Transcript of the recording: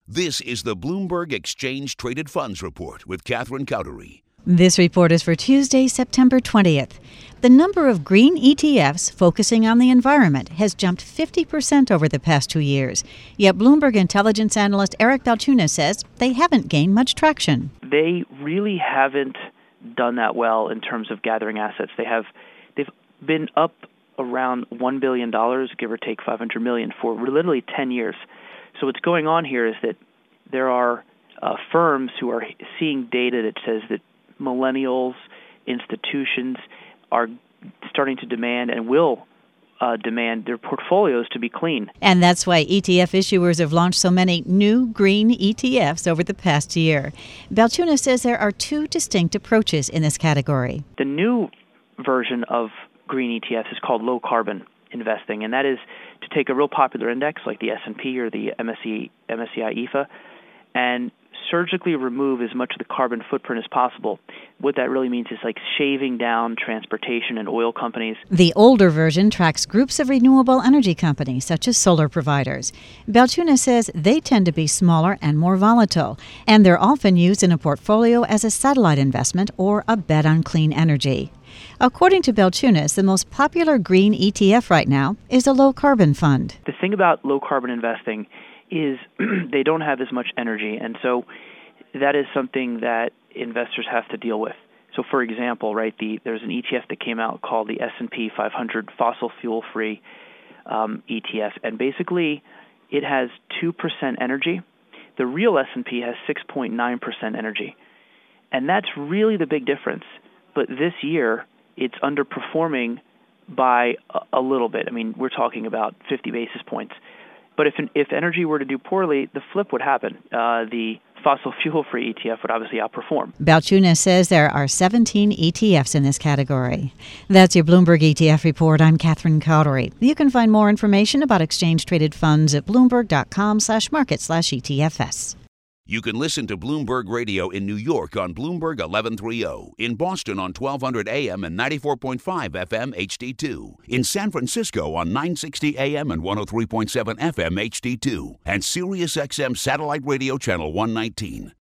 This is the Bloomberg Exchange Traded Funds Report with Catherine Cowdery. This report is for Tuesday, September 20th. The number of green ETFs focusing on the environment has jumped 50% over the past 2 years. Yet Bloomberg intelligence analyst Eric Balchunas says they haven't gained much traction. They really haven't done that well in terms of gathering assets. They've been up around $1 billion, give or take $500 million, for literally 10 years. So what's going on here is that there are firms who are seeing data that says that millennials, institutions are starting to demand and will demand their portfolios to be clean. And that's why ETF issuers have launched so many new green ETFs over the past year. Balchunas says there are two distinct approaches in this category. The new version of green ETFs is called low carbon investing, and that is to take a real popular index like the S&P or the MSCI EAFE and surgically remove as much of the carbon footprint as possible. What that really means is like shaving down transportation and oil companies. The older version tracks groups of renewable energy companies, such as solar providers. Balchunas says they tend to be smaller and more volatile, and they're often used in a portfolio as a satellite investment or a bet on clean energy. According to Balchunas, the most popular green ETF right now is a low-carbon fund. The thing about low-carbon investing is they don't have as much energy, and so that is something that investors have to deal with. So, for example, there's an ETF that came out called the S&P 500 Fossil Fuel Free ETF, and basically it has 2% energy. The real S&P has 6.9% energy, and that's really the big difference. But this year, it's underperforming by a little bit. I mean, we're talking about 50 basis points. But if energy were to do poorly, the flip would happen. The fossil fuel-free ETF would obviously outperform. Balchunas says there are 17 ETFs in this category. That's your Bloomberg ETF report. I'm Catherine Cowdery. You can find more information about exchange-traded funds at bloomberg.com/market/ETFs. You can listen to Bloomberg Radio in New York on Bloomberg 1130, in Boston on 1200 AM and 94.5 FM HD2, in San Francisco on 960 AM and 103.7 FM HD2, and SiriusXM Satellite Radio Channel 119.